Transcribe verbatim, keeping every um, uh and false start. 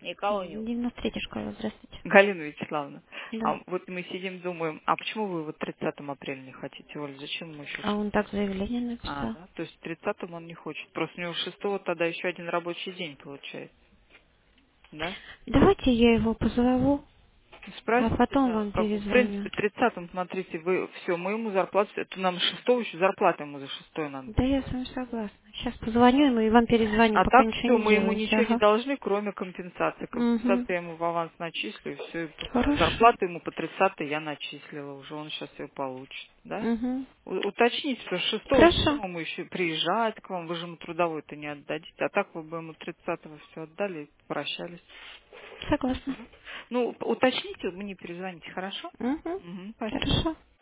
Никого нет. девяносто третья школа, здравствуйте. Галина Вячеславовна, Да. а вот мы сидим, думаем, а почему вы вот тридцатого апреля не хотите, Оля, зачем ему еще А шесть? он так заявление А, написал. да, то есть тридцатого он не хочет, просто у него шестого тогда еще один рабочий день получается, да? Давайте я его позову, а Спросите, потом да, вам как бы, в перезвоню. принципе, тридцатым, смотрите, вы, все, мы ему зарплату, это нам шестого еще зарплату ему за шестой надо Да будет. я с вами согласна. Сейчас позвоню ему и вам перезвоню, А пока так ничего все, не мы ему делаете. ничего не Ага. должны, кроме компенсации. Угу. Компенсацию я ему в аванс начислю, и все, Хорошо. зарплату ему по тридцатой я начислила уже, он сейчас ее получит, да? Угу. У- Уточните, что шестого, Хорошо. седьмого еще приезжает к вам, вы же ему трудовой-то не отдадите, а так вы бы ему тридцатого все отдали и прощались. Согласна. Ну, уточните, мне перезвоните, хорошо? Угу. Угу, спасибо. Хорошо.